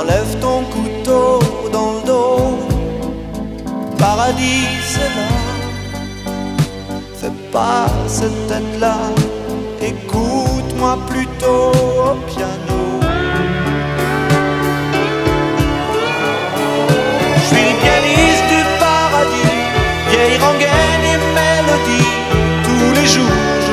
Enlève ton couteau dans le dos. Paradis c'est là. Fais pas cette tête-là. Écoute-moi plutôt au piano.